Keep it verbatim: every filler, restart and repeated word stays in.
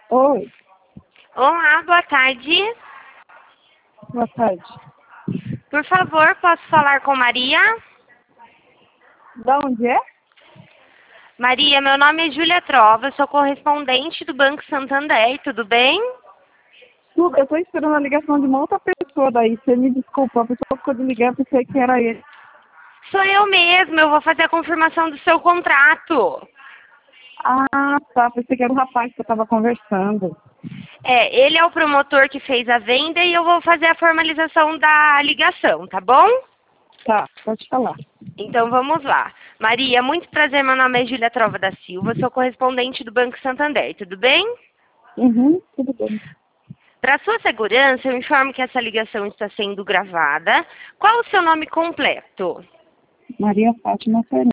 Oi, Olá, boa tarde. boa tarde. Por favor, posso falar com Maria? Da onde é? Maria, meu nome é Júlia Trova, sou correspondente do Banco Santander, tudo bem? Tudo, eu tô esperando a ligação de uma outra pessoa daí. Você me desculpa, a pessoa ficou de ligar, eu pensei que era ele. Sou eu mesma, eu vou fazer a confirmação do seu contrato. Ah, tá, pensei que era o rapaz que eu tava conversando. É, ele é o promotor que fez a venda e eu vou fazer a formalização da ligação, tá bom? Tá, pode falar. Então vamos lá. Maria, muito prazer, meu nome é Júlia Trova da Silva, sou correspondente do Banco Santander, tudo bem? Uhum, tudo bem. Para sua segurança, eu informo que essa ligação está sendo gravada. Qual o seu nome completo? Maria Fátima Fernandes.